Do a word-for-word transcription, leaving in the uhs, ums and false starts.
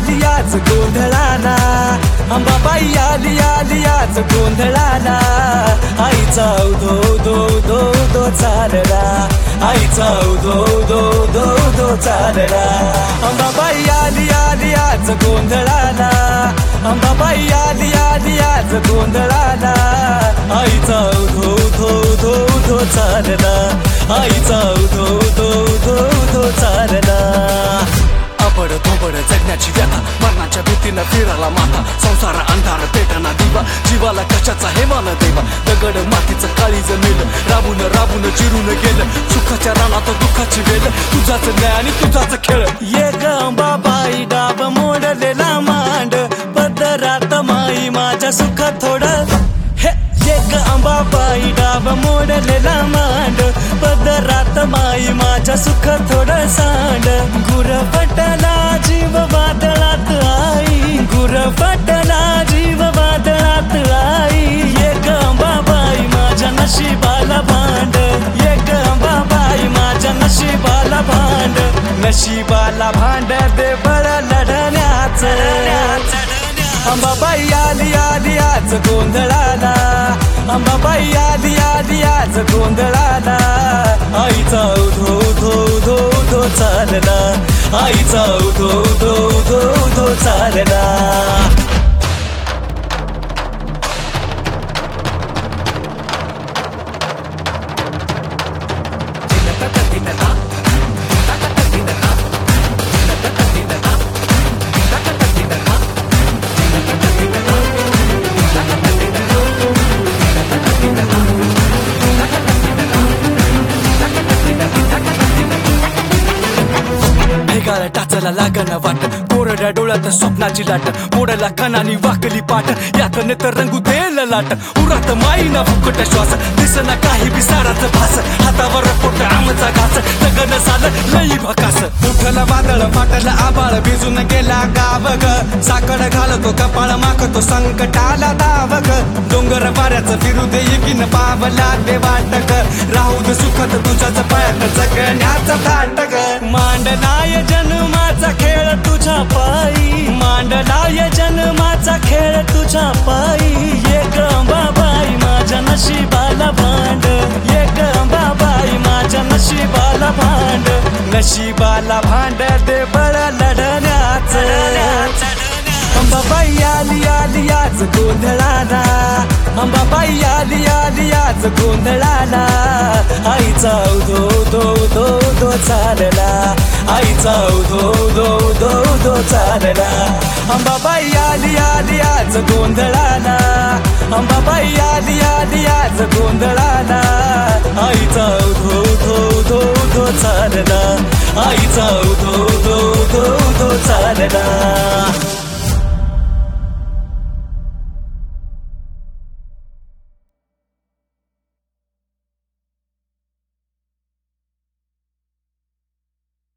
आली आज गोंधळाला, अंबाबाई आली आली आज गोंधळाला. आईचा उधो उधो उधो उधो चालला, आईचा उधो उधो उधो उधो चालला. अंबाबाई आली आली आज गोंधळाला, अंबाबाई आली आली आज गोंधळाला. आईचा उधो उधो उधो उधो चालला, आईचा उधो उधो उधो उधो चालला. अबड धोबड जगण्याची व्यथा, मरणाच्या भीतीनं फिराला माथा. संसार अंधार पेटना दिवा, जीवाला कशाचा हे मान देवा. दगड मातीचं काळीज मेलं, राबून राबून चिरून गेलं. सुखाच्या रानात दुःखाची वेल, तुझाच न्याय आणि तुझाच खेळ. ये ग अंबाबाई डाब मोडलेला मांड, पदरात माई माझ्या सुखात थोडं. हे ये ग अंबाबाई डाब मोडलेला मांड, पदरात माई माझ्या सुखात थोडं सांड. गुरफटला जीव वादळात आई, गुरफटला जीव वादळात आई. ये ग अंबाबाई माझ्या नशिबाला भांड, ये ग अंबाबाई माझ्या नशिबाला भांड. नशिबाला भांड दे बळ लढण्याचं. अंबाबाई आली आली आज गोंधळाला, अंबाबाई आली आली आज गोंधळाला. आईचा उधो उधो उधो उधो चालला, आईचा उधो उधो उधो उधो चालला. ढेगाळ टाचला लागण वाट, कोरड्या डोळ्यात स्वप्नाची लाट. मोडला कणानी वाकली पाठ, यात नेत रंगू देल लाट. उरात माईना फुकट श्वास, दिसना काही बिसाराचं भास. हातावर पोट आमचा घास, जगन साल लई भकास. उठला वादळ फाटला आबाळ, भिजून गेला गाव ग. साकड घालतो कपाळ, माखतो संकटाला दाव ग. डोंगर वाऱ्याचं फिरू दे एकीन पावला दे वाटक. राहू दे सुखत तुझ्याच पायात जगण्याचा थाट ग. मांडलाय जन्माचा खेळ तुझ्या पायी, मांडलाय जन्माचा खेळ तुझ्या पायी. ये ग अंबाबाई माझ्या नशिबाला भांड, ये ग अंबाबाई माझ्या नशिबाला भांड. नशिबाला भांड दे बळ लढण्याचं. अंबाबाई आली आली आज गोंधळाला, अंबाबाई आली आली आज गोंधळाला. आईचा उधो उधो उधो उधो चालला, आईचा उधो उधो उधो उधो चालला. अंबाबाई आली आली आज गोंधळाला, अंबाबाई आली आली आज गोंधळाला. आईचा उधो उधो उधो उधो चालला, आईचा उधो उधो उधो उधो चालला.